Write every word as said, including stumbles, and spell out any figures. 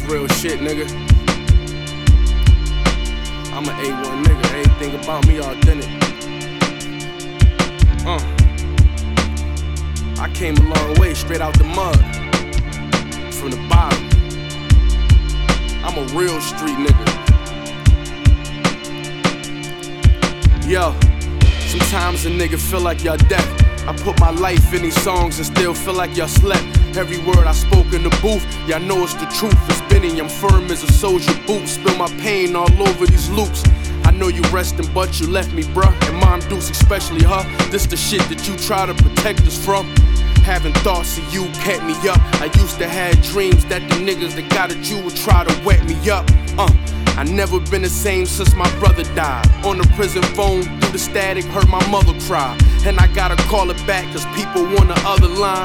real shit, nigga. I'm an A one nigga, everything about me authentic. Uh. I came a long way, straight out the mud, from the bottom. I'm a real street nigga. Yo, sometimes a nigga feel like y'all deaf. I put my life in these songs and still feel like y'all slept. Every word I spoke in the booth, y'all know it's the truth. It's Benny, I'm firm as a soldier boot. Spill my pain all over these loops. I know you resting, but you left me, bruh. And Mom Deuce especially, huh? This the shit that you try to protect us from. Having thoughts of you kept me up. I used to have dreams that the niggas that got at you would try to wet me up. Uh, I never been the same since my brother died. On the prison phone, through the static, heard my mother cry. And I gotta call it back, cause people on the other line